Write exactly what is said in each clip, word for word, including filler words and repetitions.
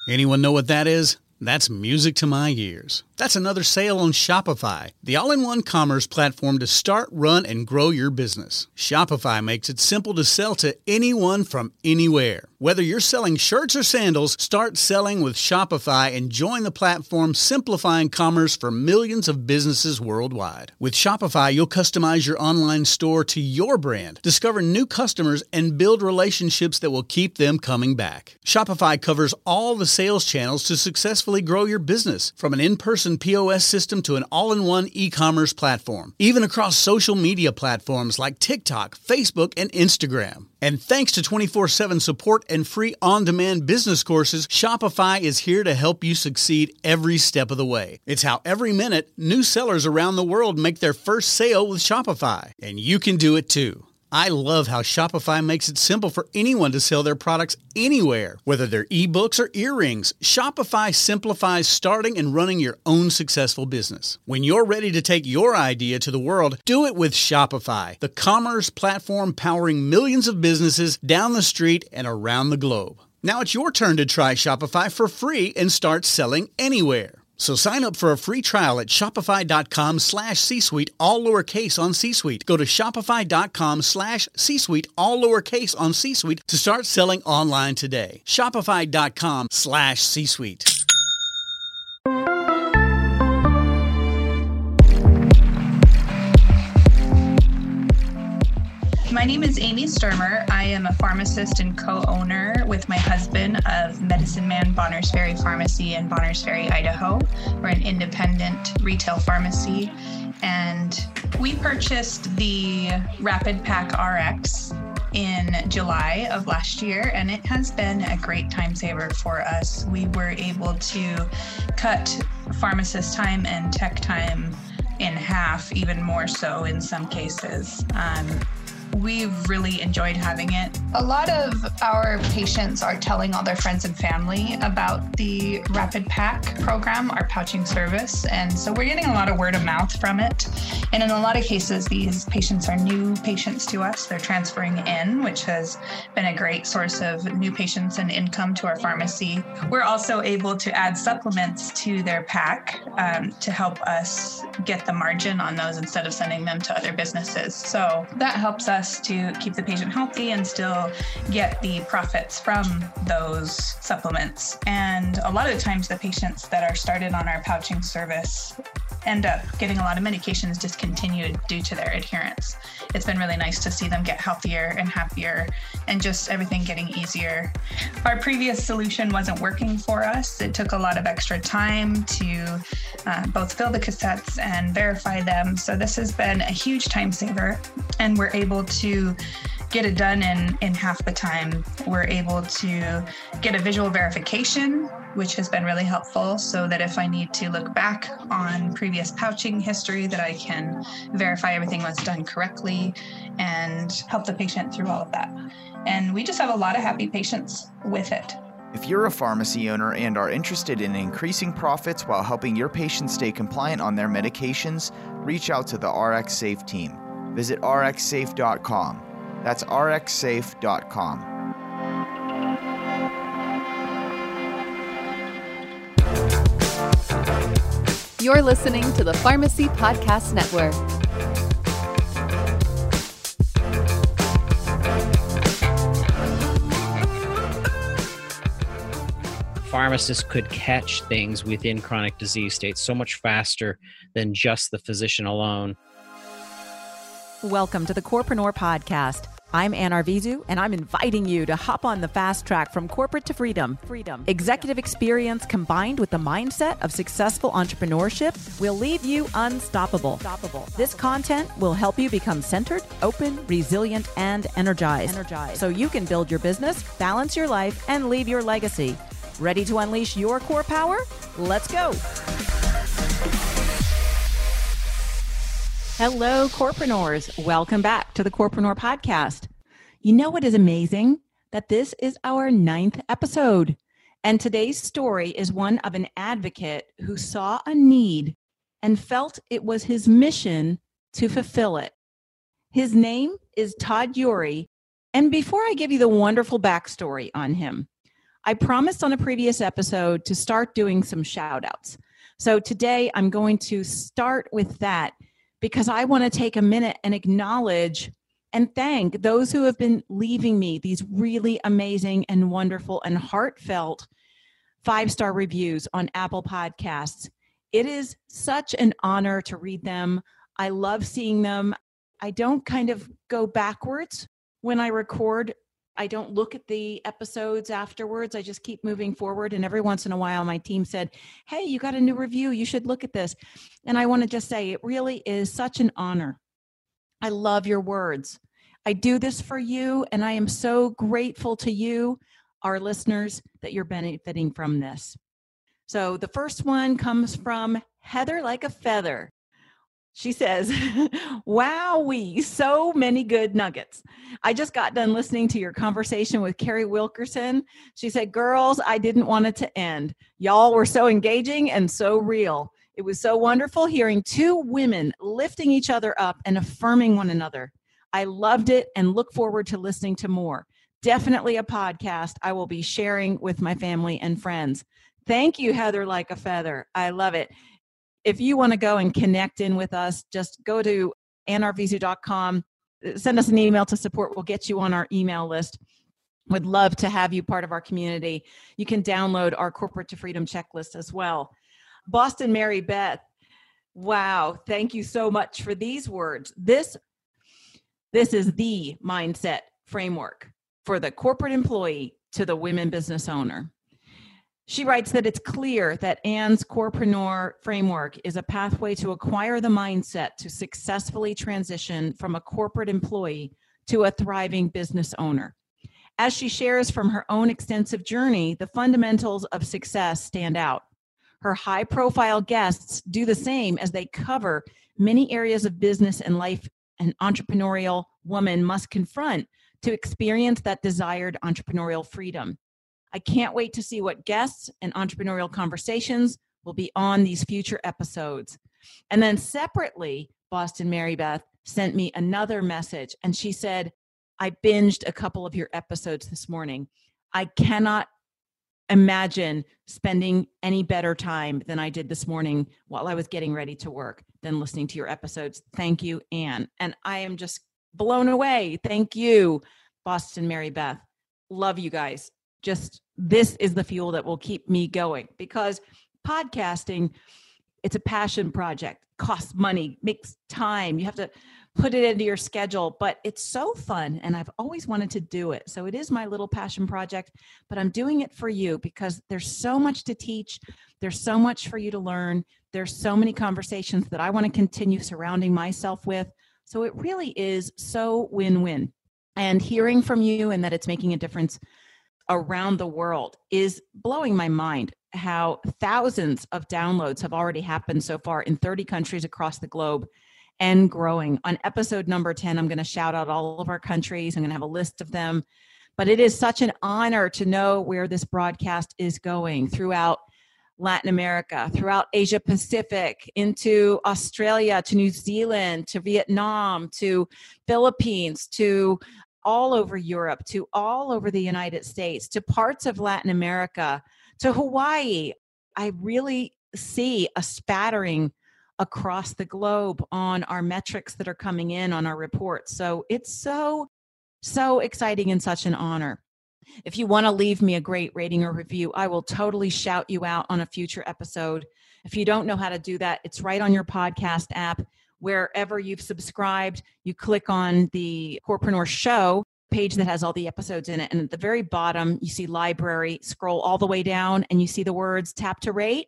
Anyone know what that is? That's music to my ears. That's another sale on Shopify, the all-in-one commerce platform to start, run, and grow your business. Shopify makes it simple to sell to anyone from anywhere. Whether you're selling shirts or sandals, start selling with Shopify and join the platform simplifying commerce for millions of businesses worldwide. With Shopify, you'll customize your online store to your brand, discover new customers, and build relationships that will keep them coming back. Shopify covers all the sales channels to successfully grow your business, from an in-person P O S system to an all-in-one e-commerce platform, even across social media platforms like TikTok, Facebook, and Instagram. And thanks to twenty-four seven support and free on-demand business courses, Shopify is here to help you succeed every step of the way. It's how every minute new sellers around the world make their first sale with Shopify, and you can do it too. I love how Shopify makes it simple for anyone to sell their products anywhere. Whether they're ebooks or earrings, Shopify simplifies starting and running your own successful business. When you're ready to take your idea to the world, do it with Shopify, the commerce platform powering millions of businesses down the street and around the globe. Now it's your turn to try Shopify for free and start selling anywhere. So sign up for a free trial at shopify.com slash C-Suite, all lowercase on C-Suite. Go to shopify.com slash C-Suite, all lowercase on C-Suite to start selling online today. Shopify.com slash C-Suite. My name is Amy Sturmer. I am a pharmacist and co-owner with my husband of Medicine Man Bonners Ferry Pharmacy in Bonners Ferry, Idaho. We're an independent retail pharmacy, and we purchased the Rapid Pack R X in July of last year, and it has been a great time saver for us. We were able to cut pharmacist time and tech time in half, even more so in some cases. Um, We've really enjoyed having it. A lot of our patients are telling all their friends and family about the Rapid Pack program, our pouching service. And so we're getting a lot of word of mouth from it. And in a lot of cases, these patients are new patients to us. They're transferring in, which has been a great source of new patients and income to our pharmacy. We're also able to add supplements to their pack um, to help us get the margin on those instead of sending them to other businesses. So that helps us to keep the patient healthy and still get the profits from those supplements. And a lot of the times the patients that are started on our pouching service end up getting a lot of medications discontinued due to their adherence. It's been really nice to see them get healthier and happier and just everything getting easier. Our previous solution wasn't working for us. It took a lot of extra time to uh, both fill the cassettes and verify them. So this has been a huge time saver, and we're able to get it done in, in half the time. We're able to get a visual verification, which has been really helpful, so that if I need to look back on previous pouching history, that I can verify everything was done correctly and help the patient through all of that. And we just have a lot of happy patients with it. If you're a pharmacy owner and are interested in increasing profits while helping your patients stay compliant on their medications, reach out to the R X Safe team. Visit R X safe dot com. That's R X safe dot com. You're listening to the Pharmacy Podcast Network. Pharmacists could catch things within chronic disease states so much faster than just the physician alone. Welcome to the Corpreneur Podcast. I'm Ann Arvizu, and I'm inviting you to hop on the fast track from corporate to freedom. Freedom. Executive experience combined with the mindset of successful entrepreneurship will leave you unstoppable. Unstoppable. This content will help you become centered, open, resilient, and energized. Energized. So you can build your business, balance your life, and leave your legacy. Ready to unleash your core power? Let's go. Hello, Corpreneurs. Welcome back to the Corpreneur Podcast. You know what is amazing? That this is our ninth episode. And today's story is one of an advocate who saw a need and felt it was his mission to fulfill it. His name is Todd Eury. And before I give you the wonderful backstory on him, I promised on a previous episode to start doing some shout outs. So today I'm going to start with that because I want to take a minute and acknowledge and thank those who have been leaving me these really amazing and wonderful and heartfelt five-star reviews on Apple Podcasts. It is such an honor to read them. I love seeing them. I don't kind of go backwards when I record. I don't look at the episodes afterwards. I just keep moving forward. And every once in a while, my team said, hey, you got a new review. You should look at this. And I want to just say, it really is such an honor. I love your words. I do this for you. And I am so grateful to you, our listeners, that you're benefiting from this. So the first one comes from Heather Like a Feather. She says, wowee, so many good nuggets. I just got done listening to your conversation with Carrie Wilkerson. She said, girls, I didn't want it to end. Y'all were so engaging and so real. It was so wonderful hearing two women lifting each other up and affirming one another. I loved it and look forward to listening to more. Definitely a podcast I will be sharing with my family and friends. Thank you, Heather Like a Feather. I love it. If you want to go and connect in with us, just go to ann r v z u dot com. Send us an email to support. We'll get you on our email list. Would love to have you part of our community. You can download our Corporate to Freedom checklist as well. Boston Mary Beth. Wow. Thank you so much for these words. This, this is the mindset framework for the corporate employee to the women business owner. She writes that it's clear that Ann's Corepreneur framework is a pathway to acquire the mindset to successfully transition from a corporate employee to a thriving business owner. As she shares from her own extensive journey, the fundamentals of success stand out. Her high-profile guests do the same as they cover many areas of business and life an entrepreneurial woman must confront to experience that desired entrepreneurial freedom. I can't wait to see what guests and entrepreneurial conversations will be on these future episodes. And then separately, Boston Mary Beth sent me another message, and she said, I binged a couple of your episodes this morning. I cannot imagine spending any better time than I did this morning while I was getting ready to work than listening to your episodes. Thank you, Ann. And I am just blown away. Thank you, Boston Mary Beth. Love you guys. Just this is the fuel that will keep me going, because podcasting, it's a passion project, costs money, makes time. You have to put it into your schedule, but it's so fun. And I've always wanted to do it. So it is my little passion project, but I'm doing it for you because there's so much to teach. There's so much for you to learn. There's so many conversations that I want to continue surrounding myself with. So it really is so win-win. And hearing from you and that it's making a difference around the world is blowing my mind. How thousands of downloads have already happened so far in thirty countries across the globe and growing. On episode number ten, I'm going to shout out all of our countries. I'm going to have a list of them. But it is such an honor to know where this broadcast is going throughout Latin America, throughout Asia Pacific, into Australia, to New Zealand, to Vietnam, to Philippines, to all over Europe, to all over the United States, to parts of Latin America, to Hawaii. I really see a spattering across the globe on our metrics that are coming in on our reports. So it's so, so exciting and such an honor. If you want to leave me a great rating or review, I will totally shout you out on a future episode. If you don't know how to do that, it's right on your podcast app. Wherever you've subscribed, you click on the Corepreneur Show page that has all the episodes in it. And at the very bottom, you see library, scroll all the way down, and you see the words tap to rate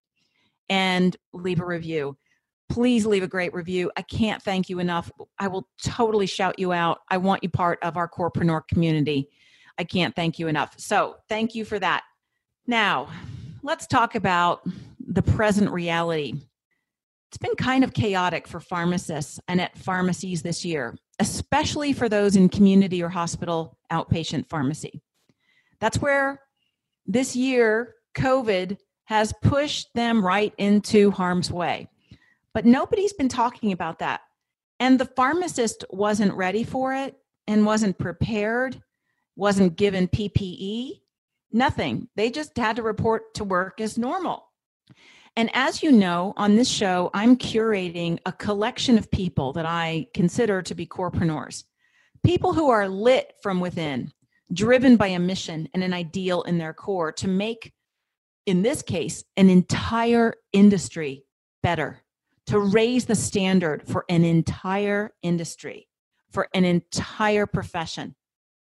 and leave a review. Please leave a great review. I can't thank you enough. I will totally shout you out. I want you part of our Corepreneur community. I can't thank you enough. So thank you for that. Now, let's talk about the present reality. It's been kind of chaotic for pharmacists and at pharmacies this year, especially for those in community or hospital outpatient pharmacy. That's where this year, COVID has pushed them right into harm's way. But nobody's been talking about that. And the pharmacist wasn't ready for it and wasn't prepared, wasn't given P P E, Nothing. They just had to report to work as normal. And as you know, on this show, I'm curating a collection of people that I consider to be corepreneurs. People who are lit from within, driven by a mission and an ideal in their core to make, in this case, an entire industry better, to raise the standard for an entire industry, for an entire profession.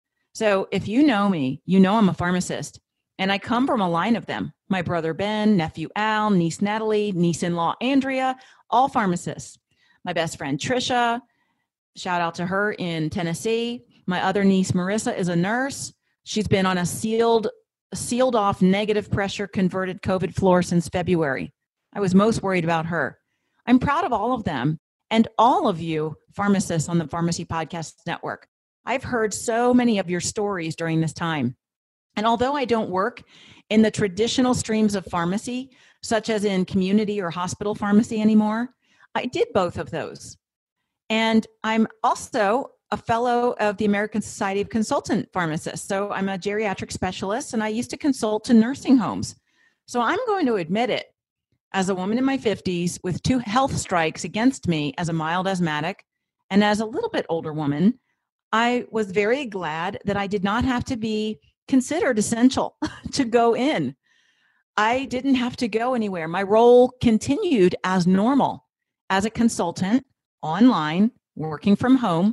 So if you know me, you know I'm a pharmacist, and I come from a line of them. My brother Ben, nephew Al, niece Natalie, niece-in-law Andrea, all pharmacists. My best friend Trisha, shout out to her in Tennessee. My other niece Marissa is a nurse. She's been on a sealed, sealed off negative pressure converted COVID floor since February. I was most worried about her. I'm proud of all of them and all of you pharmacists on the Pharmacy Podcast Network. I've heard so many of your stories during this time. And although I don't work in the traditional streams of pharmacy, such as in community or hospital pharmacy anymore, I did both of those. And I'm also a fellow of the American Society of Consultant Pharmacists. So I'm a geriatric specialist, and I used to consult to nursing homes. So I'm going to admit it. As a woman in my fifties with two health strikes against me as a mild asthmatic and as a little bit older woman, I was very glad that I did not have to be considered essential to go in. I didn't have to go anywhere. My role continued as normal as a consultant, online, working from home,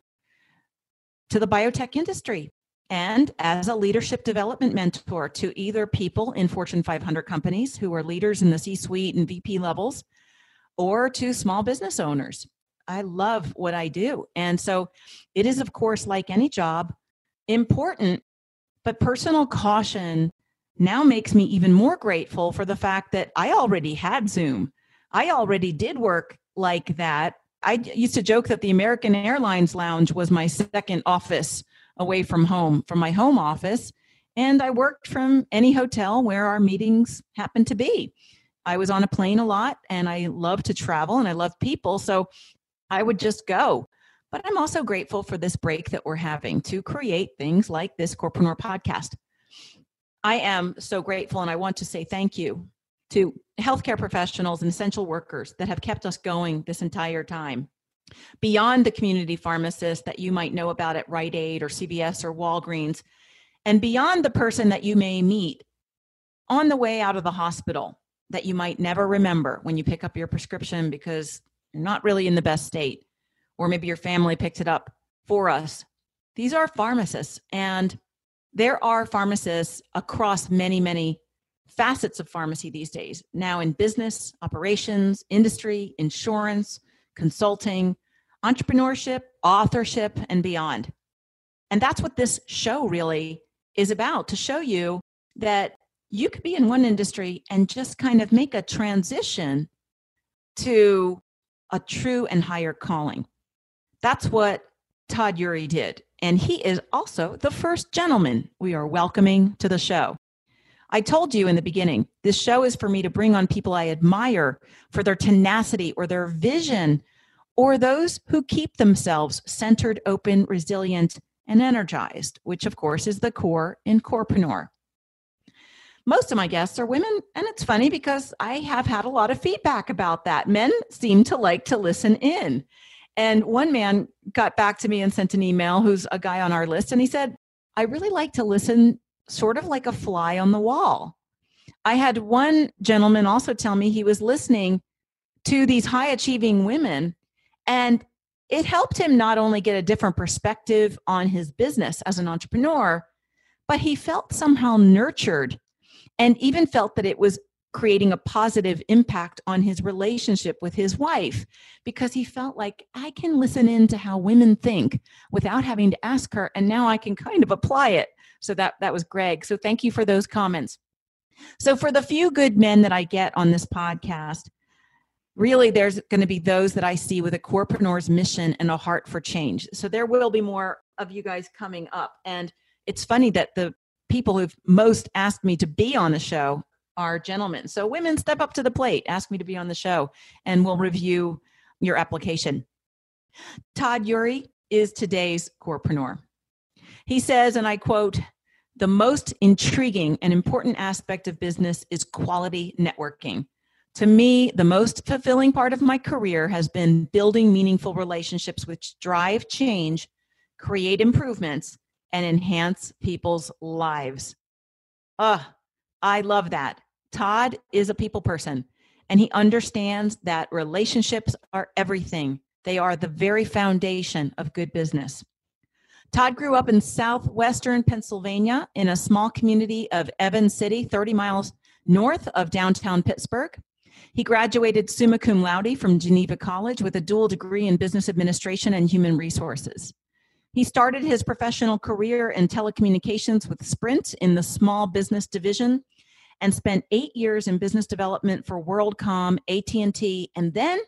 to the biotech industry, and as a leadership development mentor to either people in Fortune five hundred companies who are leaders in the C-suite and V P levels, or to small business owners. I love what I do. And so it is, of course, like any job, important, but personal caution now makes me even more grateful for the fact that I already had Zoom. I already did work like that. I used to joke that the American Airlines Lounge was my second office away from home, from my home office. And I worked from any hotel where our meetings happened to be. I was on a plane a lot, and I love to travel, and I love people. So I would just go. But I'm also grateful for this break that we're having to create things like this Corepreneur podcast. I am so grateful, and I want to say thank you to healthcare professionals and essential workers that have kept us going this entire time. Beyond the community pharmacists that you might know about at Rite Aid or C V S or Walgreens, and beyond the person that you may meet on the way out of the hospital that you might never remember when you pick up your prescription because you're not really in the best state, or maybe your family picked it up for us. These are pharmacists, and there are pharmacists across many, many facets of pharmacy these days, now in business, operations, industry, insurance, consulting, entrepreneurship, authorship, and beyond. And that's what this show really is about, to show you that you could be in one industry and just kind of make a transition to a true and higher calling. That's what Todd Eury did. And he is also the first gentleman we are welcoming to the show. I told you in the beginning, this show is for me to bring on people I admire for their tenacity or their vision, or those who keep themselves centered, open, resilient, and energized, which of course is the core in Corepreneur. Most of my guests are women, and it's funny because I have had a lot of feedback about that. Men seem to like to listen in. And one man got back to me and sent an email, who's a guy on our list, and he said, I really like to listen sort of like a fly on the wall. I had one gentleman also tell me he was listening to these high-achieving women, and it helped him not only get a different perspective on his business as an entrepreneur, but he felt somehow nurtured and even felt that it was creating a positive impact on his relationship with his wife, because he felt like, I can listen in to how women think without having to ask her, and now I can kind of apply it. So that, that was Greg. So thank you for those comments. So for the few good men that I get on this podcast, really there's going to be those that I see with a Corepreneur's mission and a heart for change. So there will be more of you guys coming up. And it's funny that the people who've most asked me to be on the show are gentlemen. So women, step up to the plate, ask me to be on the show, and we'll review your application. Todd Eury is today's Corepreneur. He says, and I quote, The most intriguing and important aspect of business is quality networking. To me, the most fulfilling part of my career has been building meaningful relationships which drive change, create improvements, and enhance people's lives. Ugh, I love that. Todd is a people person, and he understands that relationships are everything. They are the very foundation of good business. Todd grew up in southwestern Pennsylvania in a small community of Evans City, thirty miles north of downtown Pittsburgh. He graduated summa cum laude from Geneva College with a dual degree in business administration and human resources. He started his professional career in telecommunications with Sprint in the small business division and spent eight years in business development for WorldCom, A T and T, and then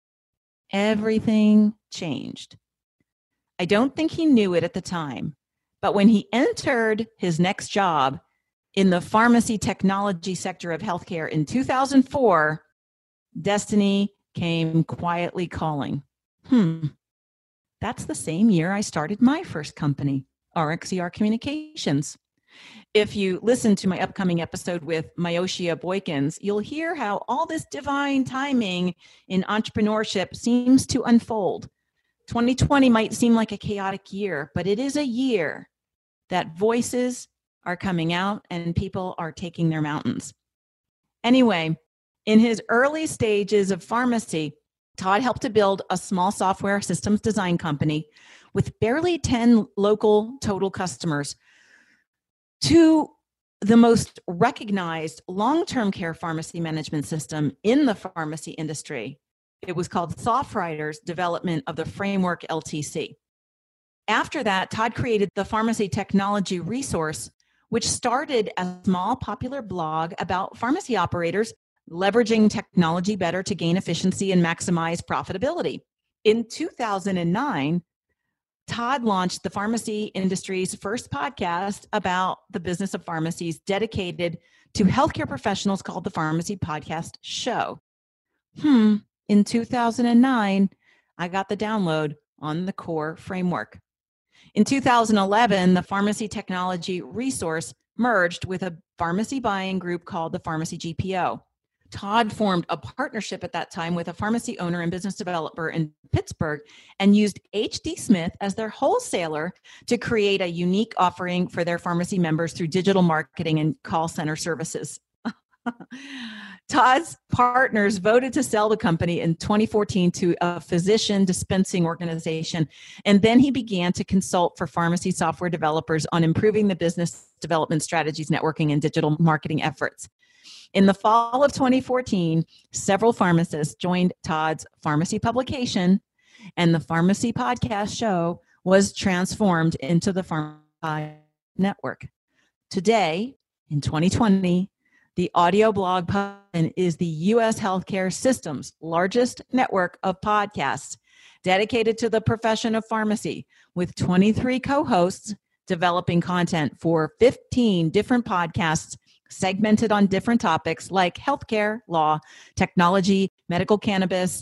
everything changed. I don't think he knew it at the time, but when he entered his next job in the pharmacy technology sector of healthcare in two thousand four, destiny came quietly calling. Hmm, that's the same year I started my first company, R X E R Communications. If you listen to my upcoming episode with Myoshia Boykins, you'll hear how all this divine timing in entrepreneurship seems to unfold. twenty twenty might seem like a chaotic year, but it is a year that voices are coming out and people are taking their mountains. Anyway, in his early stages of pharmacy, Todd helped to build a small software systems design company with barely ten local total customers to the most recognized long-term care pharmacy management system in the pharmacy industry. It was called SoftWriter's development of the Framework L T C. After that, Todd created the Pharmacy Technology Resource, which started as a small popular blog about pharmacy operators leveraging technology better to gain efficiency and maximize profitability. In two thousand nine, Todd launched the pharmacy industry's first podcast about the business of pharmacies dedicated to healthcare professionals called the Pharmacy Podcast Show. Hmm, in two thousand nine, I got the download on the core framework. In two thousand eleven, the Pharmacy Technology Resource merged with a pharmacy buying group called the Pharmacy G P O. Todd formed a partnership at that time with a pharmacy owner and business developer in Pittsburgh and used H D Smith as their wholesaler to create a unique offering for their pharmacy members through digital marketing and call center services. Todd's partners voted to sell the company in twenty fourteen to a physician dispensing organization, and then he began to consult for pharmacy software developers on improving the business development strategies, networking, and digital marketing efforts. In the fall of twenty fourteen, several pharmacists joined Todd's pharmacy publication, and the Pharmacy Podcast Show was transformed into the Pharmacy Network. Today, in twenty twenty, the audio blog is the U S healthcare system's largest network of podcasts dedicated to the profession of pharmacy, with twenty-three co-hosts developing content for fifteen different podcasts segmented on different topics like healthcare, law, technology, medical cannabis,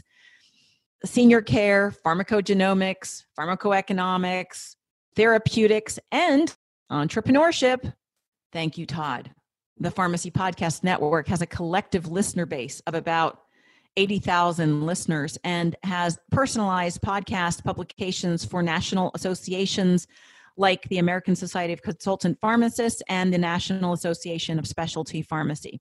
senior care, pharmacogenomics, pharmacoeconomics, therapeutics, and entrepreneurship. Thank you, Todd. The Pharmacy Podcast Network has a collective listener base of about eighty thousand listeners and has personalized podcast publications for national associations like the American Society of Consultant Pharmacists and the National Association of Specialty Pharmacy.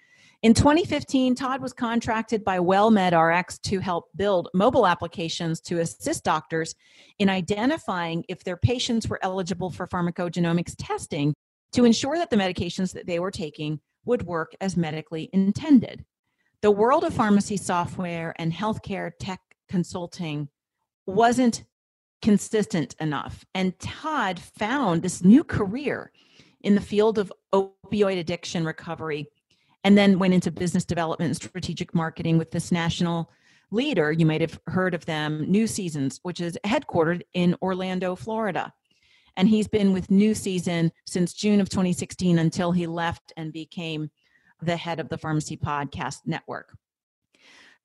In twenty fifteen, Todd was contracted by WellMedRx to help build mobile applications to assist doctors in identifying if their patients were eligible for pharmacogenomics testing to ensure that the medications that they were taking would work as medically intended. The world of pharmacy software and healthcare tech consulting wasn't consistent enough, and Todd found this new career in the field of opioid addiction recovery, and then went into business development and strategic marketing with this national leader. You might have heard of them, New Seasons, which is headquartered in Orlando, Florida. And he's been with New Season since June of twenty sixteen until he left and became the head of the Pharmacy Podcast Network.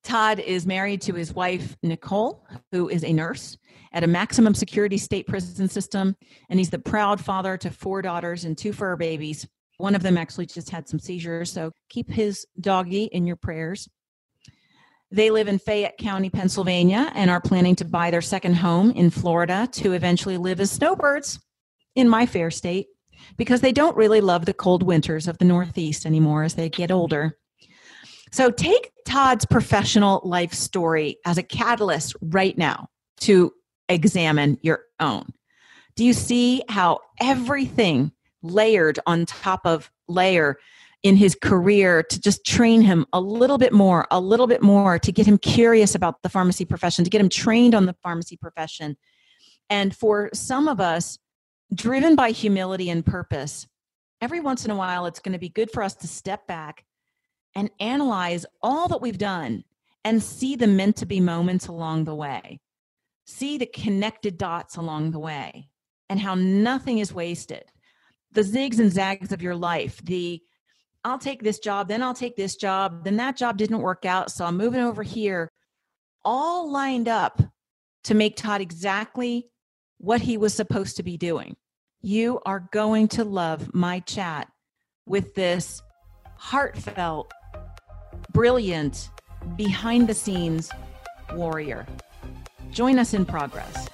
Todd is married to his wife, Nicole, who is a nurse at a maximum security state prison system. And he's the proud father to four daughters and two fur babies. One of them actually just had some seizures, so keep his doggy in your prayers. They live in Fayette County, Pennsylvania, and are planning to buy their second home in Florida to eventually live as snowbirds in my fair state, because they don't really love the cold winters of the Northeast anymore as they get older. So take Todd's professional life story as a catalyst right now to examine your own. Do you see how everything layered on top of layer in his career to just train him a little bit more, a little bit more, to get him curious about the pharmacy profession, to get him trained on the pharmacy profession? And for some of us, driven by humility and purpose, every once in a while, it's going to be good for us to step back and analyze all that we've done and see the meant to be moments along the way. See the connected dots along the way and how nothing is wasted. The zigs and zags of your life, the I'll take this job, then I'll take this job, then that job didn't work out, so I'm moving over here, all lined up to make Todd exactly what he was supposed to be doing. You are going to love my chat with this heartfelt, brilliant, behind-the-scenes warrior. Join us in progress.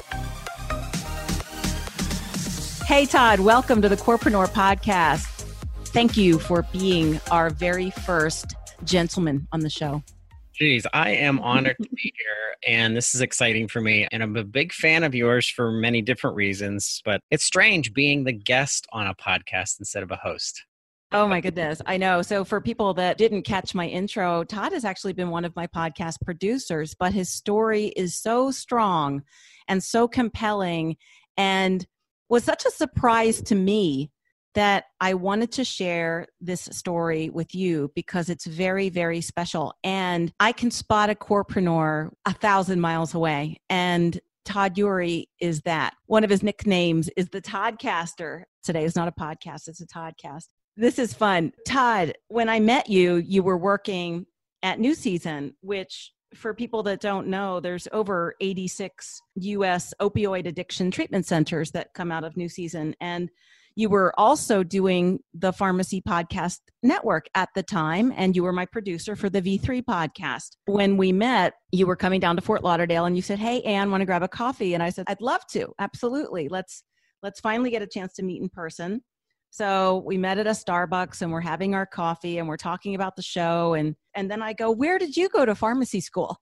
Hey, Todd, welcome to the Corpreneur Podcast. Thank you for being our very first gentleman on the show. Geez, I am honored to be here, and this is exciting for me. And I'm a big fan of yours for many different reasons, but it's strange being the guest on a podcast instead of a host. Oh my goodness, I know. So for people that didn't catch my intro, Todd has actually been one of my podcast producers, but his story is so strong and so compelling and was such a surprise to me that I wanted to share this story with you because it's very, very special. And I can spot a corpreneur a thousand miles away. And Todd Eury is that. One of his nicknames is the Toddcaster. Today is not a podcast, it's a Toddcast. This is fun. Todd, when I met you, you were working at New Season, which for people that don't know, there's over eighty-six U S opioid addiction treatment centers that come out of New Season. And you were also doing the Pharmacy Podcast Network at the time, and you were my producer for the V three podcast. When we met, you were coming down to Fort Lauderdale, and you said, "Hey, Ann, want to grab a coffee?" And I said, "I'd love to. Absolutely. Let's let's finally get a chance to meet in person." So we met at a Starbucks, and we're having our coffee, and we're talking about the show. And and then I go, "Where did you go to pharmacy school?"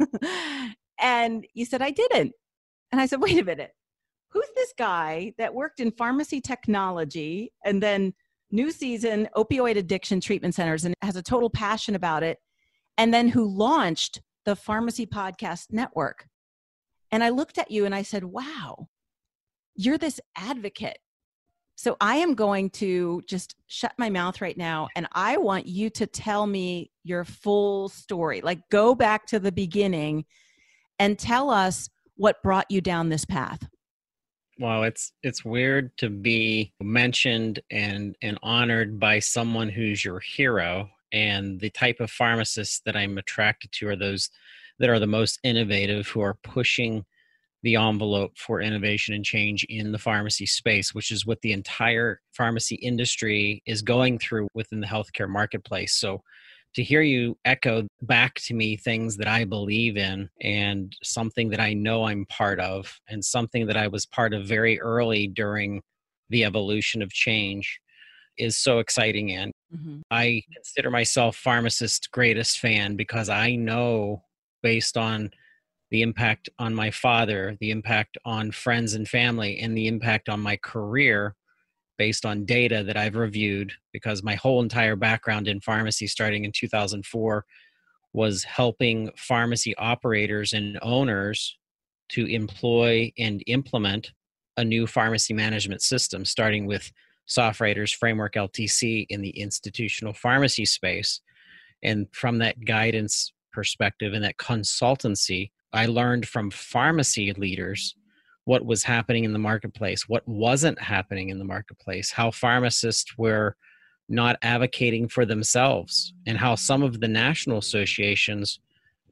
And you said, "I didn't." And I said, "Wait a minute. Who's this guy that worked in pharmacy technology and then New Season opioid addiction treatment centers and has a total passion about it, and then who launched the Pharmacy Podcast Network?" And I looked at you and I said, "Wow, you're this advocate." So I am going to just shut my mouth right now, and I want you to tell me your full story. Like, go back to the beginning and tell us what brought you down this path. Wow, it's it's weird to be mentioned and, and honored by someone who's your hero. And the type of pharmacists that I'm attracted to are those that are the most innovative, who are pushing the envelope for innovation and change in the pharmacy space, which is what the entire pharmacy industry is going through within the healthcare marketplace. So to hear you echo back to me things that I believe in and something that I know I'm part of and something that I was part of very early during the evolution of change is so exciting. And mm-hmm. I consider myself pharmacist's greatest fan because I know, based on the impact on my father, the impact on friends and family, and the impact on my career based on data that I've reviewed, because my whole entire background in pharmacy starting in two thousand four was helping pharmacy operators and owners to employ and implement a new pharmacy management system, starting with SoftWriters Framework L T C in the institutional pharmacy space. And from that guidance perspective and that consultancy, I learned from pharmacy leaders what was happening in the marketplace, what wasn't happening in the marketplace, how pharmacists were not advocating for themselves, and how some of the national associations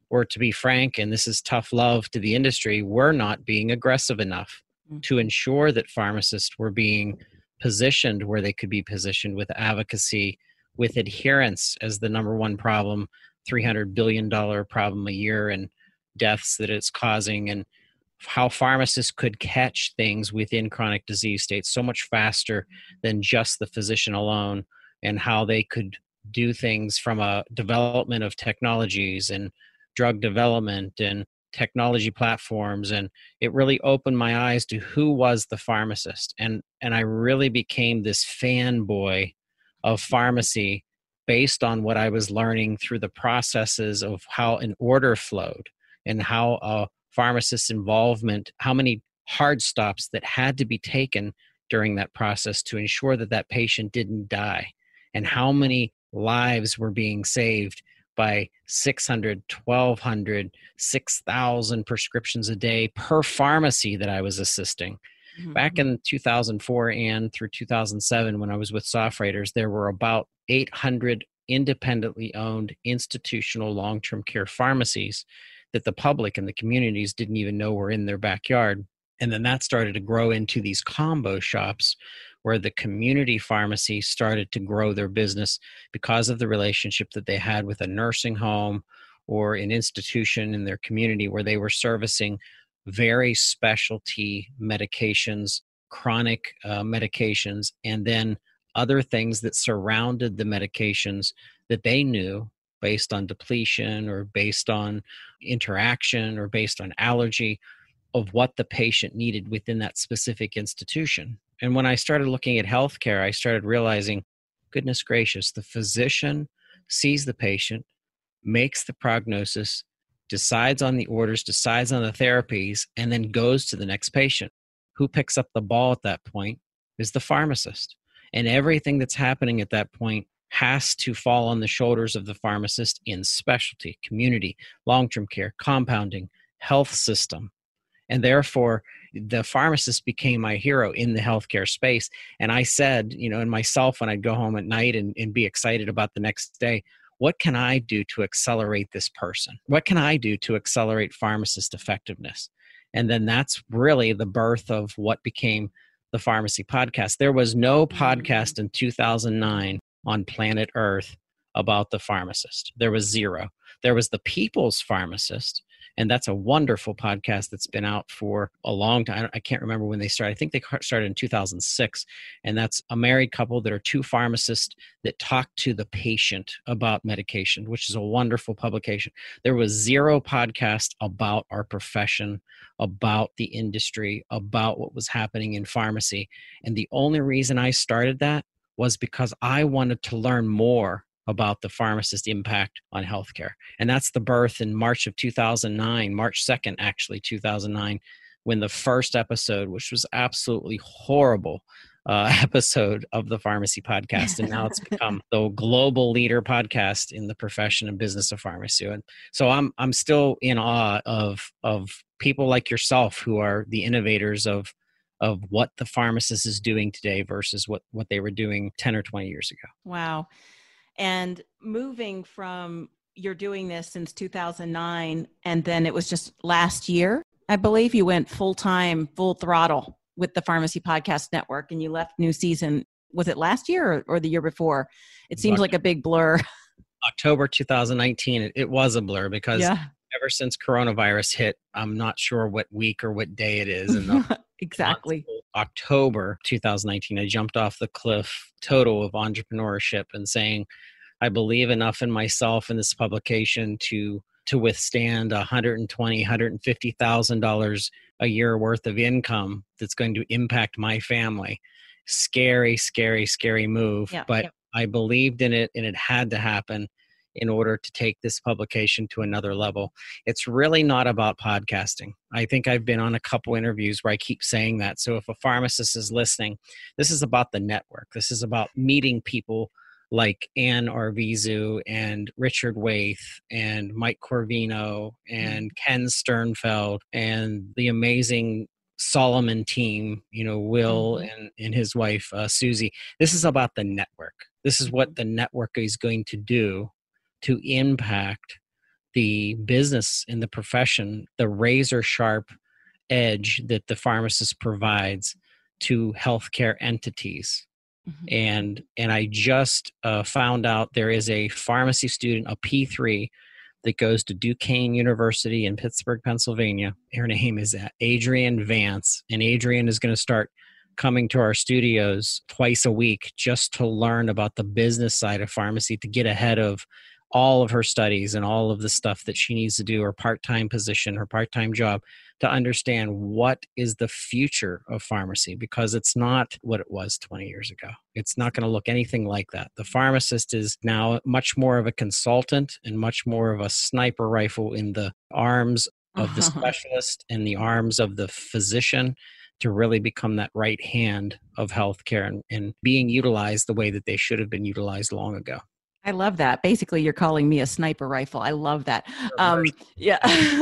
or to be frank, and this is tough love to the industry, we're not being aggressive enough mm-hmm. to ensure that pharmacists were being positioned where they could be positioned with advocacy, with adherence as the number one problem, three hundred billion dollars problem a year and deaths that it's causing, and how pharmacists could catch things within chronic disease states so much faster than just the physician alone, and how they could do things from a development of technologies and drug development and technology platforms. And it really opened my eyes to who was the pharmacist. And, and I really became this fanboy of pharmacy based on what I was learning through the processes of how an order flowed and how a pharmacist's involvement, how many hard stops that had to be taken during that process to ensure that that patient didn't die, and how many lives were being saved by six hundred, twelve hundred, six thousand prescriptions a day per pharmacy that I was assisting. Mm-hmm. Back in two thousand four and through two thousand seven, when I was with SoftWriters, there were about eight hundred independently owned institutional long-term care pharmacies that the public and the communities didn't even know were in their backyard. And then that started to grow into these combo shops where the community pharmacy started to grow their business because of the relationship that they had with a nursing home or an institution in their community where they were servicing very specialty medications, chronic uh, medications, and then other things that surrounded the medications that they knew based on depletion or based on interaction or based on allergy of what the patient needed within that specific institution. And when I started looking at healthcare, I started realizing, goodness gracious, the physician sees the patient, makes the prognosis, decides on the orders, decides on the therapies, and then goes to the next patient. Who picks up the ball at that point is the pharmacist. And everything that's happening at that point has to fall on the shoulders of the pharmacist in specialty, community, long-term care, compounding, health system. And therefore, the pharmacist became my hero in the healthcare space. And I said, you know, and myself, when I'd go home at night and, and be excited about the next day, what can I do to accelerate this person? What can I do to accelerate pharmacist effectiveness? And then that's really the birth of what became the Pharmacy Podcast. There was no podcast in two thousand nine on planet Earth about the pharmacist. There was zero. There was the People's Pharmacist, and that's a wonderful podcast that's been out for a long time. I can't remember when they started. I think they started in two thousand six, and that's a married couple that are two pharmacists that talk to the patient about medication, which is a wonderful publication. There was zero podcast about our profession, about the industry, about what was happening in pharmacy. And the only reason I started that was because I wanted to learn more about the pharmacist impact on healthcare. And that's the birth in March of two thousand nine, March second, actually, two thousand nine, when the first episode, which was absolutely horrible uh, episode of the Pharmacy Podcast. And now it's become the global leader podcast in the profession and business of pharmacy. And so I'm I'm still in awe of, of people like yourself who are the innovators of of what the pharmacist is doing today versus what, what they were doing ten or twenty years ago. Wow. And moving from, you're doing this since two thousand nine, and then it was just last year, I believe you went full-time, full throttle with the Pharmacy Podcast Network, and you left New Season. Was it last year or, or the year before? It seems like a big blur. October two thousand nineteen, it, it was a blur because yeah. ever since coronavirus hit, I'm not sure what week or what day it is. And the exactly. October two thousand nineteen, I jumped off the cliff total of entrepreneurship and saying, I believe enough in myself and this publication to to withstand one hundred twenty thousand dollars, one hundred fifty thousand dollars a year worth of income that's going to impact my family. Scary, scary, scary move. Yeah, but yeah. I believed in it, and it had to happen in order to take this publication to another level. It's really not about podcasting. I think I've been on a couple interviews where I keep saying that. So if a pharmacist is listening, this is about the network. This is about meeting people like Ann Arvizu and Richard Waithe and Mike Corvino and Ken Sternfeld and the amazing Solomon team, you know, Will mm-hmm. and, and his wife, uh, Susie. This is about the network. This is what the network is going to do to impact the business in the profession, the razor sharp edge that the pharmacist provides to healthcare entities. Mm-hmm. And and I just uh, found out there is a pharmacy student, a P three, that goes to Duquesne University in Pittsburgh, Pennsylvania. Her name is Adrienne Vance, and Adrienne is going to start coming to our studios twice a week just to learn about the business side of pharmacy, to get ahead of all of her studies and all of the stuff that she needs to do, her part-time position, her part-time job, to understand what is the future of pharmacy, because it's not what it was twenty years ago. It's not going to look anything like that. The pharmacist is now much more of a consultant and much more of a sniper rifle in the arms of the specialist and the arms of the physician to really become that right hand of healthcare and, and being utilized the way that they should have been utilized long ago. I love that. Basically, you're calling me a sniper rifle. I love that. Um, yeah.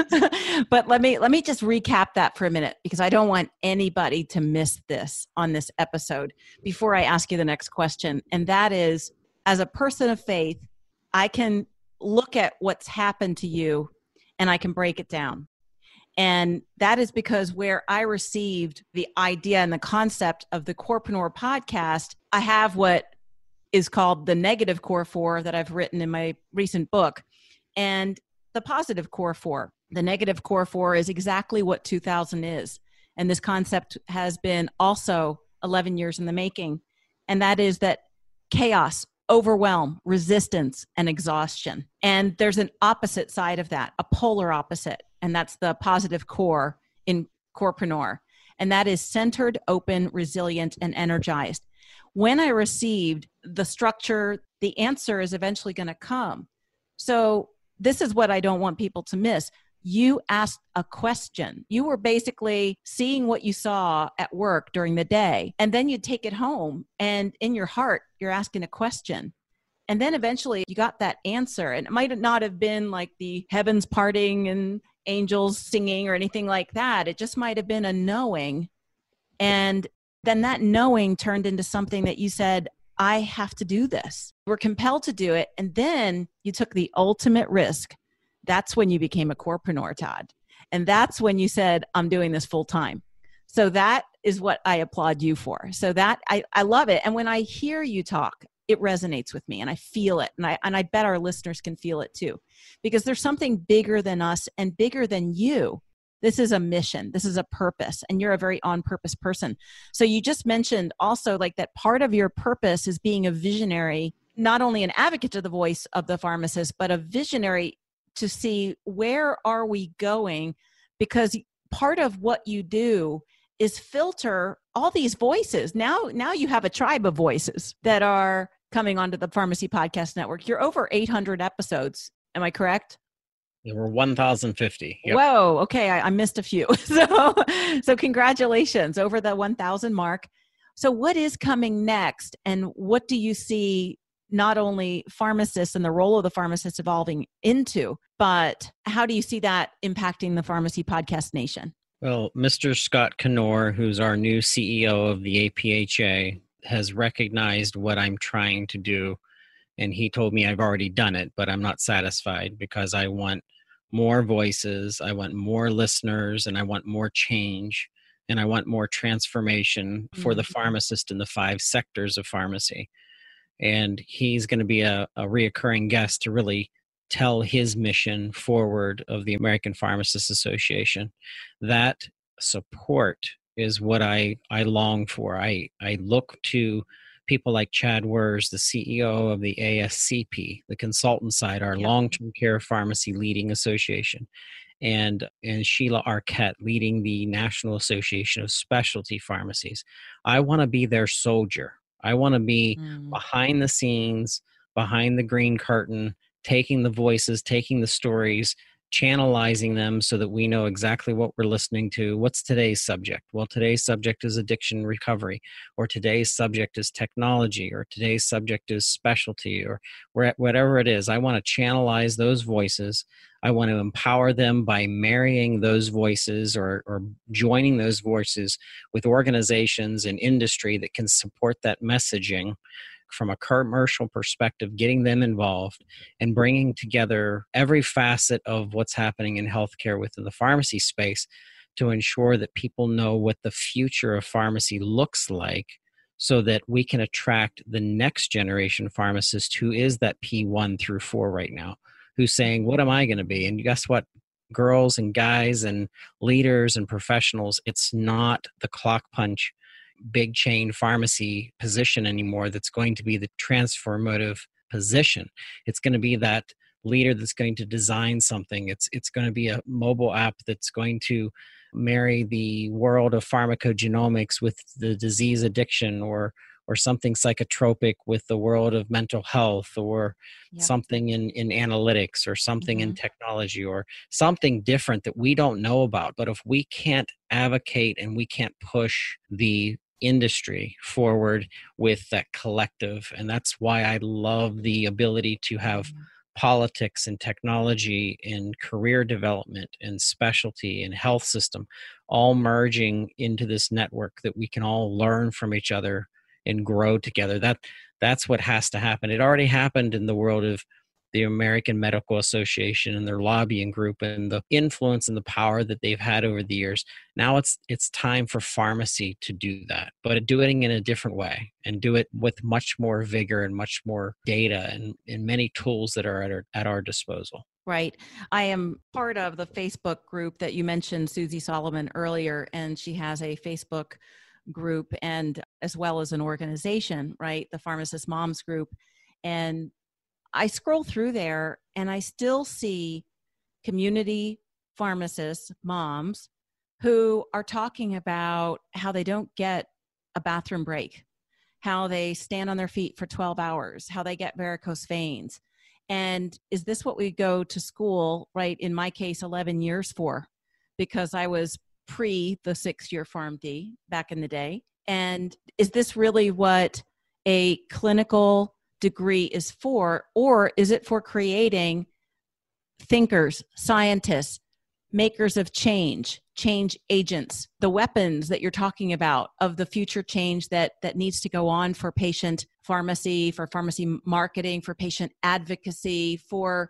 But let me let me just recap that for a minute, because I don't want anybody to miss this on this episode before I ask you the next question. And that is, as a person of faith, I can look at what's happened to you and I can break it down. And that is because where I received the idea and the concept of the Corpreneur podcast, I have what is called the negative core four that I've written in my recent book, and the positive core four. The negative core four is exactly what two thousand is. And this concept has been also eleven years in the making. And that is that chaos, overwhelm, resistance, and exhaustion. And there's an opposite side of that, a polar opposite. And that's the positive core in Corpreneur. And that is centered, open, resilient, and energized. When I received the structure, the answer is eventually going to come. So this is what I don't want people to miss. You asked a question. You were basically seeing what you saw at work during the day, and then you take it home, and in your heart, you're asking a question. And then eventually you got that answer. And it might not have been like the heavens parting and angels singing or anything like that. It just might have been a knowing. And then that knowing turned into something that you said, I have to do this. We're compelled to do it. And then you took the ultimate risk. That's when you became a corpreneur, Todd. And that's when you said, I'm doing this full time. So that is what I applaud you for. So that I, I love it. And when I hear you talk, it resonates with me and I feel it. And I, and I bet our listeners can feel it too, because there's something bigger than us and bigger than you. This is a mission. This is a purpose. And you're a very on-purpose person. So you just mentioned also like that part of your purpose is being a visionary, not only an advocate to the voice of the pharmacist, but a visionary to see where are we going, because part of what you do is filter all these voices. Now, now you have a tribe of voices that are coming onto the Pharmacy Podcast Network. You're over eight hundred episodes. Am I correct? There were one thousand fifty. Yep. Whoa. Okay. I, I missed a few. So, so congratulations over the one thousand mark. So what is coming next? And what do you see not only pharmacists and the role of the pharmacist evolving into, but how do you see that impacting the Pharmacy Podcast Nation? Well, Mister Scott Knoer, who's our new C E O of the A P H A, has recognized what I'm trying to do. And he told me I've already done it, but I'm not satisfied because I want more voices, I want more listeners, and I want more change, and I want more transformation for mm-hmm. the pharmacist in the five sectors of pharmacy. And he's going to be a, a reoccurring guest to really tell his mission forward of the American Pharmacists Association. That support is what I, I long for. I, I look to people like Chad Wurz, the C E O of the A S C P, the consultant side, our yeah. long-term care pharmacy leading association, and, and Sheila Arquette leading the National Association of Specialty Pharmacies. I want to be their soldier. I want to be mm. behind the scenes, behind the green curtain, taking the voices, taking the stories, channelizing them so that we know exactly what we're listening to. What's today's subject? Well, today's subject is addiction recovery, or today's subject is technology, or today's subject is specialty, or whatever it is. I want to channelize those voices. I want to empower them by marrying those voices or, or joining those voices with organizations and industry that can support that messaging from a commercial perspective, getting them involved and bringing together every facet of what's happening in healthcare within the pharmacy space to ensure that people know what the future of pharmacy looks like, so that we can attract the next generation pharmacist who is that P one through four right now, who's saying, what am I going to be? And guess what? Girls and guys and leaders and professionals, it's not the clock punch, big chain pharmacy position anymore that's going to be the transformative position. It's going to be that leader that's going to design something. It's it's going to be a mobile app that's going to marry the world of pharmacogenomics with the disease addiction, or or something psychotropic with the world of mental health, or yep. something in, in analytics, or something mm-hmm. in technology, or something different that we don't know about. But if we can't advocate and we can't push the industry forward with that collective, and that's why I love the ability to have mm-hmm. politics and technology and career development and specialty and health system all merging into this network that we can all learn from each other and grow together. That that's what has to happen. It already happened in the world of the American Medical Association and their lobbying group and the influence and the power that they've had over the years. Now it's it's time for pharmacy to do that, but doing it in a different way, and do it with much more vigor and much more data and, and many tools that are at our, at our disposal. Right. I am part of the Facebook group that you mentioned, Susie Solomon, earlier, and she has a Facebook group and as well as an organization, right? The Pharmacist Moms Group. And I scroll through there and I still see community pharmacists, moms, who are talking about how they don't get a bathroom break, how they stand on their feet for twelve hours, how they get varicose veins. And is this what we go to school, right? In my case, eleven years for, because I was pre the six-year PharmD back in the day. And is this really what a clinical degree is for, or is it for creating thinkers, scientists, makers of change, change agents, the weapons that you're talking about of the future change that that needs to go on for patient pharmacy, for pharmacy marketing, for patient advocacy, for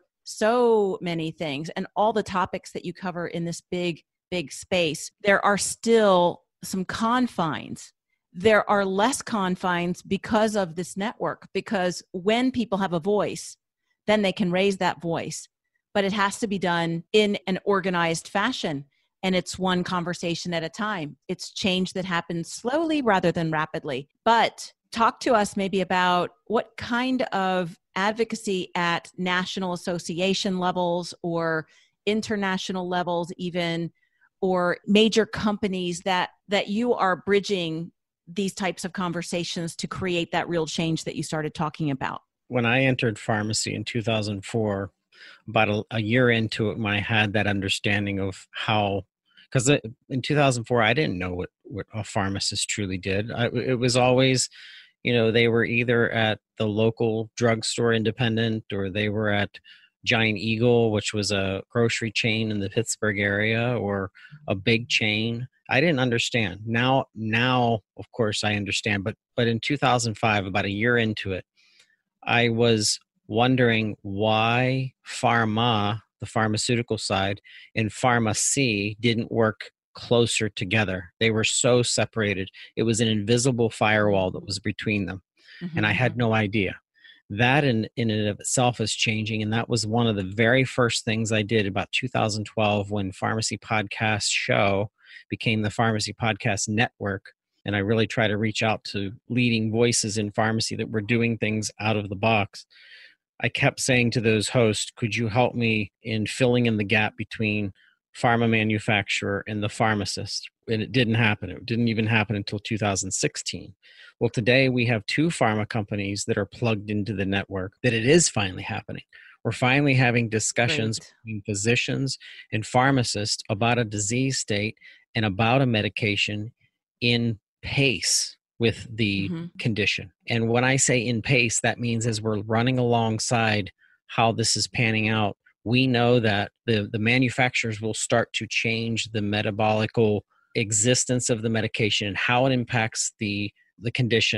so many things, and all the topics that you cover in this big big space? There are still some confines. There are less confines because of this network, because when people have a voice, then they can raise that voice. But it has to be done in an organized fashion. And it's one conversation at a time. It's change that happens slowly rather than rapidly. But talk to us maybe about what kind of advocacy at national association levels or international levels even, or major companies that that you are bridging these types of conversations to create that real change that you started talking about. When I entered pharmacy in two thousand four, about a, a year into it, when I had that understanding of how, because in two thousand four, I didn't know what, what a pharmacist truly did. I, it was always, you know, they were either at the local drugstore independent, or they were at Giant Eagle, which was a grocery chain in the Pittsburgh area, or a big chain. I didn't understand. Now, now, of course, I understand. But but in two thousand five, about a year into it, I was wondering why pharma, the pharmaceutical side, and pharmacy didn't work closer together. They were so separated. It was an invisible firewall that was between them. Mm-hmm. And I had no idea. That in, in and of itself is changing. And that was one of the very first things I did about two thousand twelve when Pharmacy Podcast Show became the Pharmacy Podcast Network. And I really try to reach out to leading voices in pharmacy that were doing things out of the box. I kept saying to those hosts, could you help me in filling in the gap between pharma manufacturer and the pharmacist? And it didn't happen. It didn't even happen until two thousand sixteen. Well, today we have two pharma companies that are plugged into the network, that it is finally happening. We're finally having discussions Great. between physicians and pharmacists about a disease state and about a medication in pace with the mm-hmm. condition. And when I say in pace, that means as we're running alongside how this is panning out, we know that the, the manufacturers will start to change the metabolical existence of the medication and how it impacts the, the condition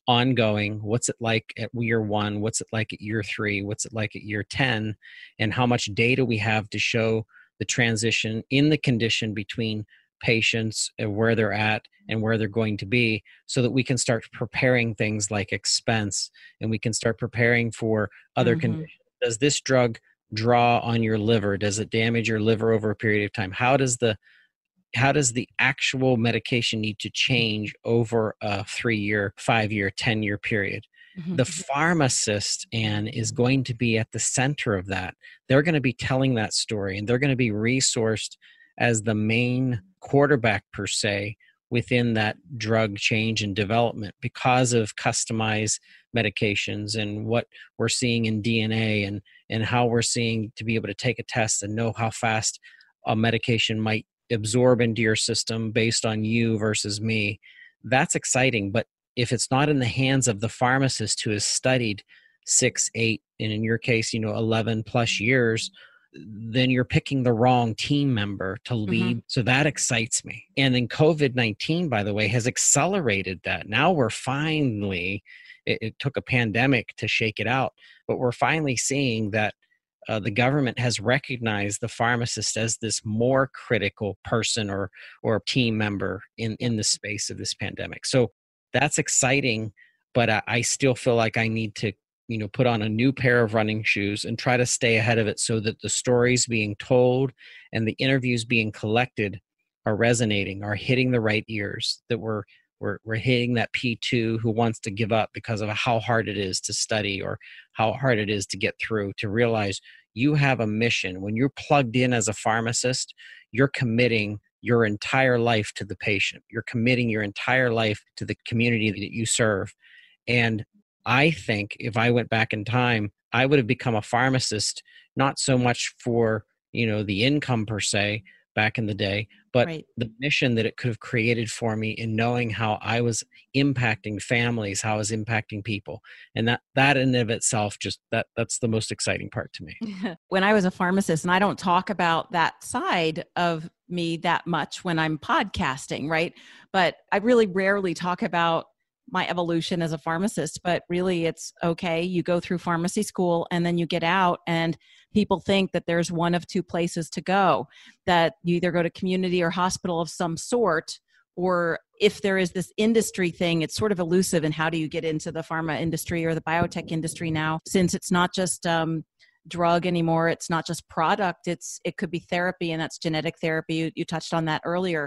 ongoing. What's it like at year one? What's it like at year three? What's it like at year ten? And how much data we have to show the transition in the condition between patients and where they're at and where they're going to be, so that we can start preparing things like expense, and we can start preparing for other mm-hmm. conditions. Does this drug draw on your liver? Does it damage your liver over a period of time? How does the how does the actual medication need to change over a three-year, five-year, ten-year period? Mm-hmm. The pharmacist, Anne, is going to be at the center of that. They're going to be telling that story, and they're going to be resourced as the main quarterback, per se, within that drug change and development, because of customized medications and what we're seeing in D N A, and, and how we're seeing to be able to take a test and know how fast a medication might absorb into your system based on you versus me. That's exciting. But if it's not in the hands of the pharmacist who has studied six, eight, and in your case, you know, eleven plus years, then you're picking the wrong team member to lead. Mm-hmm. So that excites me. And then COVID nineteen, by the way, has accelerated that. Now we're finally, it, it took a pandemic to shake it out, but we're finally seeing that Uh, the government has recognized the pharmacist as this more critical person or or team member in, in the space of this pandemic. So that's exciting, but I, I still feel like I need to, you know, put on a new pair of running shoes and try to stay ahead of it, so that the stories being told and the interviews being collected are resonating, are hitting the right ears, that we're We're, we're hitting that P two who wants to give up because of how hard it is to study or how hard it is to get through, to realize you have a mission. When you're plugged in as a pharmacist, you're committing your entire life to the patient. You're committing your entire life to the community that you serve. And I think if I went back in time, I would have become a pharmacist, not so much for, you know, the income per se, back in the day, but right. the mission that it could have created for me in knowing how I was impacting families, how I was impacting people. And that, that in and of itself, just that, that's the most exciting part to me. When I was a pharmacist, and I don't talk about that side of me that much when I'm podcasting, right? But I really rarely talk about my evolution as a pharmacist, but really it's okay. You go through pharmacy school and then you get out, and people think that there's one of two places to go, that you either go to community or hospital of some sort, or if there is this industry thing, it's sort of elusive. And how do you get into the pharma industry or the biotech industry now, since it's not just um, drug anymore, it's not just product, it's it could be therapy, and that's genetic therapy. You, you touched on that earlier.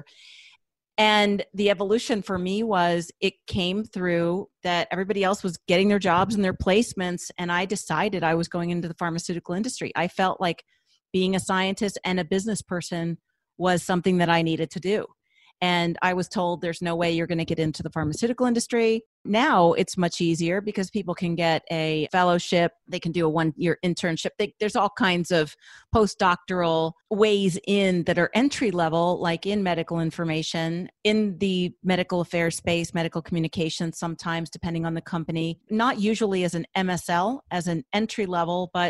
And the evolution for me was, it came through that everybody else was getting their jobs and their placements, and I decided I was going into the pharmaceutical industry. I felt like being a scientist and a business person was something that I needed to do. And I was told there's no way you're going to get into the pharmaceutical industry. Now it's much easier because people can get a fellowship. They can do a one-year internship. They, there's all kinds of postdoctoral ways in that are entry level, like in medical information, in the medical affairs space, medical communications, sometimes depending on the company, not usually as an M S L, as an entry level, but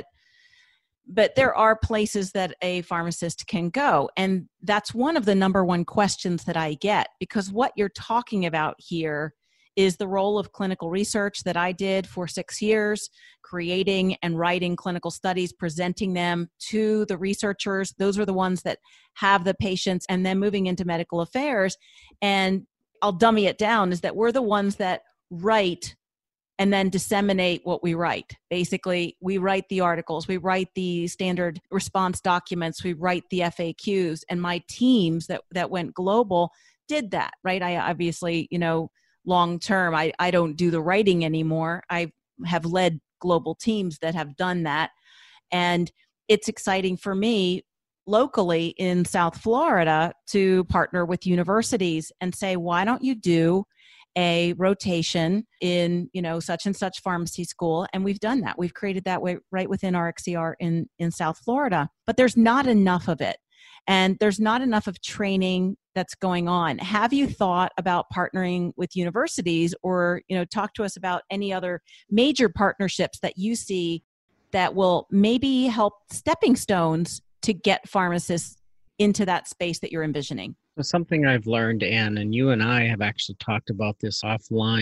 But there are places that a pharmacist can go. And that's one of the number one questions that I get, because what you're talking about here is the role of clinical research that I did for six years, creating and writing clinical studies, presenting them to the researchers. Those are the ones that have the patients, and then moving into medical affairs. And I'll dummy it down, is that we're the ones that write and then disseminate what we write. Basically, we write the articles, we write the standard response documents, we write the F A Qs, and my teams that, that went global did that, right? I obviously, you know, long term, I, I don't do the writing anymore. I have led global teams that have done that. And it's exciting for me locally in South Florida to partner with universities and say, why don't you do a rotation in, you know, such and such pharmacy school? And we've done that. We've created that way right within R X C R in, in South Florida, but there's not enough of it. And there's not enough of training that's going on. Have you thought about partnering with universities, or, you know, talk to us about any other major partnerships that you see that will maybe help stepping stones to get pharmacists into that space that you're envisioning? Something I've learned, Anne, and you and I have actually talked about this offline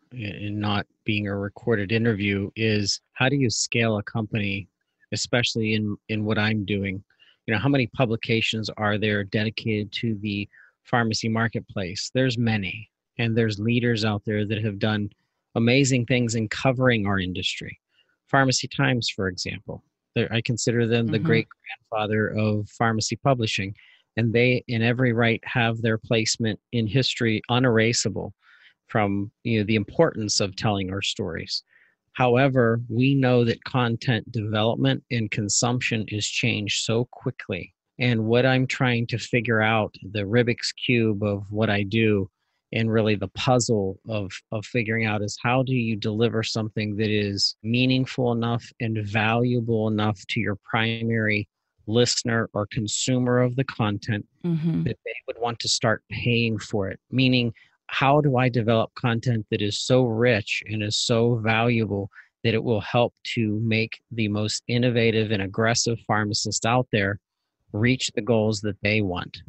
and not being a recorded interview is, how do you scale a company, especially in, in what I'm doing? You know, how many publications are there dedicated to the pharmacy marketplace? There's many, and there's leaders out there that have done amazing things in covering our industry. Pharmacy Times, for example, I consider them the mm-hmm. great grandfather of pharmacy publishing, and they, in every right, have their placement in history unerasable from, you know, the importance of telling our stories. However, we know that content development and consumption is changed so quickly. And what I'm trying to figure out, the Rubik's Cube of what I do, and really the puzzle of, of figuring out, is how do you deliver something that is meaningful enough and valuable enough to your primary listener or consumer of the content mm-hmm. that they would want to start paying for it? Meaning, how do I develop content that is so rich and is so valuable that it will help to make the most innovative and aggressive pharmacists out there reach the goals that they want?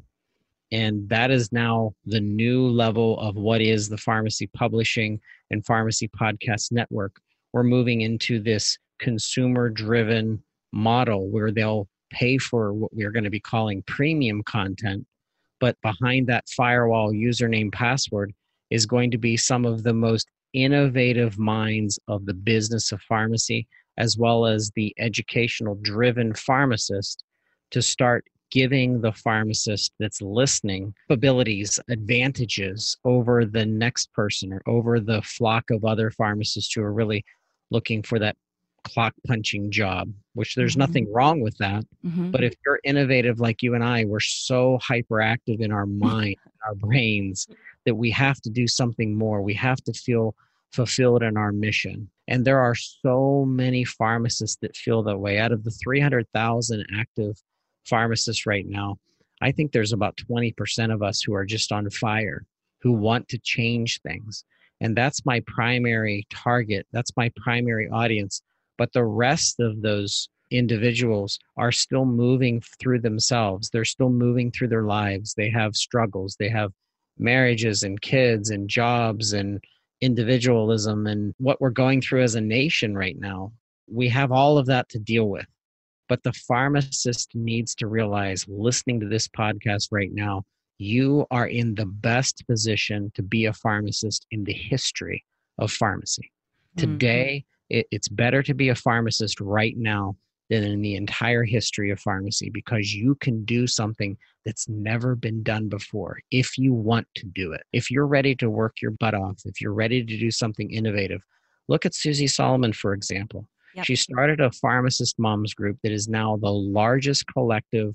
And that is now the new level of what is the Pharmacy Publishing and Pharmacy Podcast Network. We're moving into this consumer-driven model where they'll pay for what we're going to be calling premium content, but behind that firewall username password is going to be some of the most innovative minds of the business of pharmacy, as well as the educational-driven pharmacist, to start giving the pharmacist that's listening abilities, advantages over the next person or over the flock of other pharmacists who are really looking for that clock punching job, which there's mm-hmm. nothing wrong with that. Mm-hmm. But if you're innovative like you and I, we're so hyperactive in our mind, our brains, that we have to do something more. We have to feel fulfilled in our mission. And there are so many pharmacists that feel that way. Out of the three hundred thousand active pharmacists right now, I think there's about twenty percent of us who are just on fire, who want to change things. And that's my primary target. That's my primary audience. But the rest of those individuals are still moving through themselves. They're still moving through their lives. They have struggles. They have marriages and kids and jobs and individualism and what we're going through as a nation right now. We have all of that to deal with. But the pharmacist needs to realize, listening to this podcast right now, you are in the best position to be a pharmacist in the history of pharmacy. Mm-hmm. Today, it, it's better to be a pharmacist right now than in the entire history of pharmacy, because you can do something that's never been done before if you want to do it. If you're ready to work your butt off, if you're ready to do something innovative. Look at Susie Solomon, for example. Yep. She started a pharmacist moms group that is now the largest collective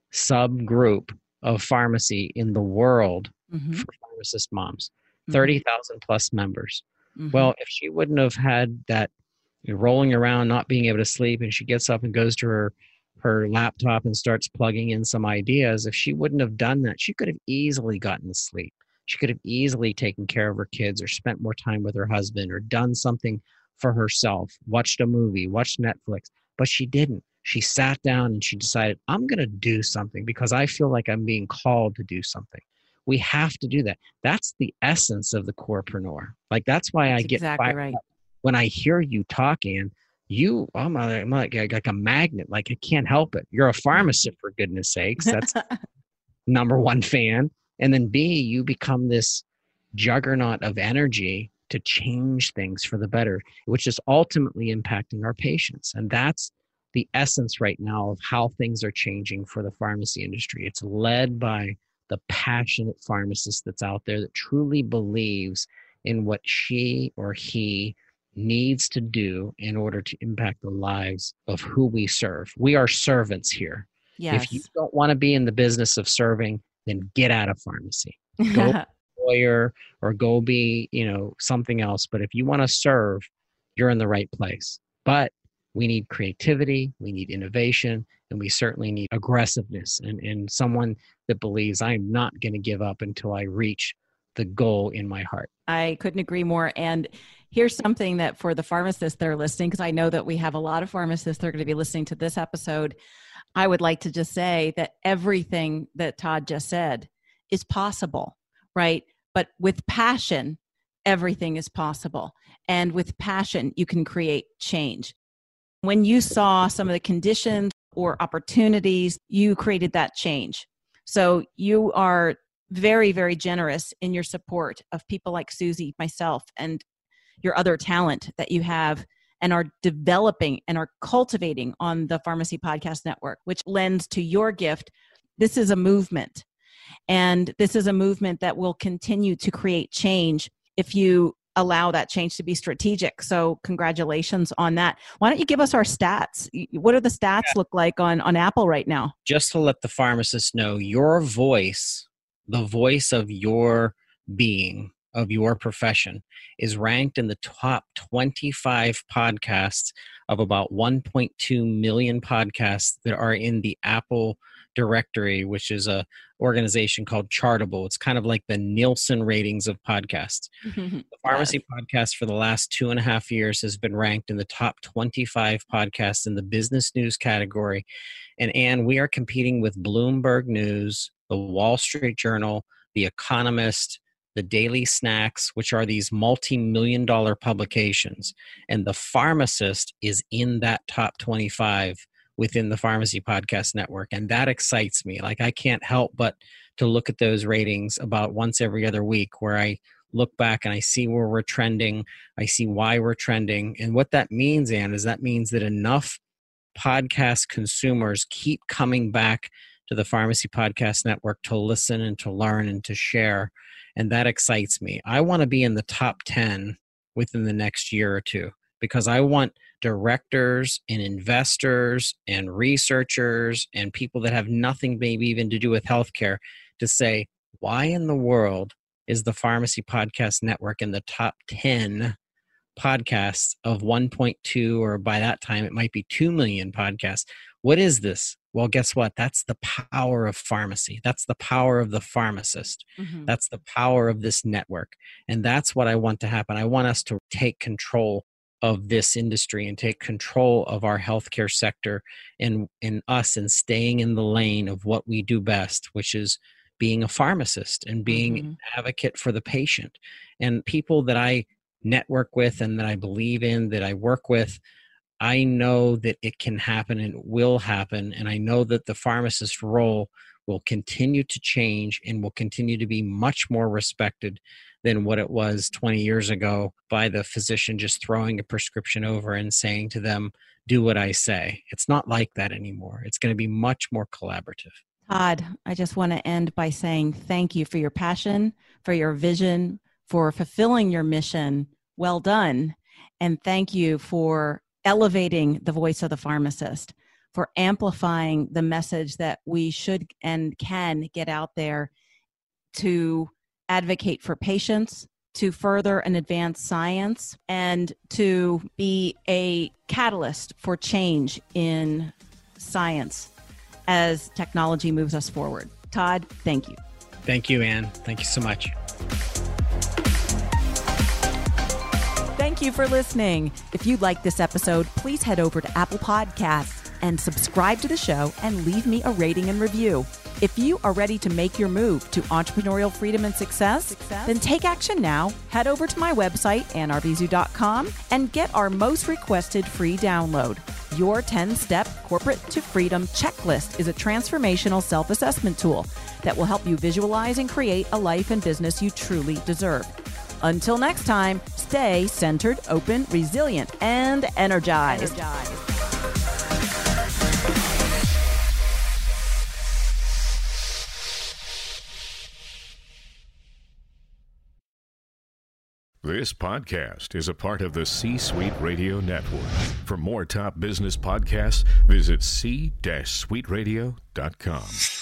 subgroup of pharmacy in the world mm-hmm. for pharmacist moms, mm-hmm. thirty thousand plus members. Mm-hmm. Well, if she wouldn't have had that, you know, rolling around, not being able to sleep, and she gets up and goes to her, her laptop and starts plugging in some ideas, if she wouldn't have done that, she could have easily gotten to sleep. She could have easily taken care of her kids or spent more time with her husband or done something for herself, watched a movie, watched Netflix, but she didn't. She sat down and she decided, I'm going to do something because I feel like I'm being called to do something. We have to do that. That's the essence of the corepreneur. Like, that's why I that's get exactly fired right. up when I hear you talking. You, I'm like, I'm like, like a magnet. Like, I can't help it. You're a pharmacist, for goodness sakes. That's number one fan. And then B, you become this juggernaut of energy to change things for the better, which is ultimately impacting our patients. And that's the essence right now of how things are changing for the pharmacy industry. It's led by the passionate pharmacist that's out there that truly believes in what she or he needs to do in order to impact the lives of who we serve. We are servants here. Yes. If you don't want to be in the business of serving, then get out of pharmacy. Go lawyer or go be, you know, something else. But if you want to serve, you're in the right place. But we need creativity, we need innovation, and we certainly need aggressiveness and, and someone that believes I'm not going to give up until I reach the goal in my heart. I couldn't agree more. And here's something that for the pharmacists that are listening, because I know that we have a lot of pharmacists that are going to be listening to this episode, I would like to just say that everything that Todd just said is possible, right? But with passion everything is possible. And with passion, you can create change. When you saw some of the conditions or opportunities, you created that change. So you are very, very generous in your support of people like Susie, myself, and your other talent that you have and are developing and are cultivating on the Pharmacy Podcast Network, which lends to your gift. This is a movement. And this is a movement that will continue to create change if you allow that change to be strategic. So congratulations on that. Why don't you give us our stats? What do the stats yeah. look like on, on Apple right now? Just to let the pharmacist know, your voice, the voice of your being, of your profession, is ranked in the top twenty-five podcasts of about one point two million podcasts that are in the Apple directory, which is a organization called Chartable. It's kind of like the Nielsen ratings of podcasts. The Pharmacy Podcast for the last two and a half years has been ranked in the top twenty-five podcasts in the business news category. And Ann, we are competing with Bloomberg News, the Wall Street Journal, The Economist, the Daily Snacks, which are these multi-million dollar publications. And the Pharmacist is in that top twenty-five within the Pharmacy Podcast Network. And that excites me. Like, I can't help but to look at those ratings about once every other week, where I look back and I see where we're trending. I see why we're trending. And what that means, Ann, is that means that enough podcast consumers keep coming back to the Pharmacy Podcast Network to listen and to learn and to share. And that excites me. I want to be in the top ten within the next year or two, because I want directors and investors and researchers and people that have nothing maybe even to do with healthcare to say, why in the world is the Pharmacy Podcast Network in the top ten podcasts of one point two, or by that time it might be two million podcasts? What is this? Well, guess what? That's the power of pharmacy. That's the power of the pharmacist. Mm-hmm. That's the power of this network. And that's what I want to happen. I want us to take control of this industry and take control of our healthcare sector, and in us and staying in the lane of what we do best, which is being a pharmacist and being mm-hmm. an advocate for the patient. And people that I network with and that I believe in, that I work with, I know that it can happen and it will happen. And I know that the pharmacist role will continue to change and will continue to be much more respected than what it was twenty years ago by the physician just throwing a prescription over and saying to them, do what I say. It's not like that anymore. It's going to be much more collaborative. Todd, I just want to end by saying thank you for your passion, for your vision, for fulfilling your mission. Well done. And thank you for elevating the voice of the pharmacist, for amplifying the message that we should and can get out there to advocate for patients, to further and advance science, and to be a catalyst for change in science as technology moves us forward. Todd, thank you. Thank you, Ann. Thank you so much. Thank you for listening. If you like this episode, please head over to Apple Podcasts and subscribe to the show and leave me a rating and review. If you are ready to make your move to entrepreneurial freedom and success, success, then take action now. Head over to my website, ann arvizu dot com, and get our most requested free download. Your ten-step Corporate to Freedom checklist is a transformational self-assessment tool that will help you visualize and create a life and business you truly deserve. Until next time, stay centered, open, resilient, and energized. energized. This podcast is a part of the C-Suite Radio Network. For more top business podcasts, visit c suite radio dot com.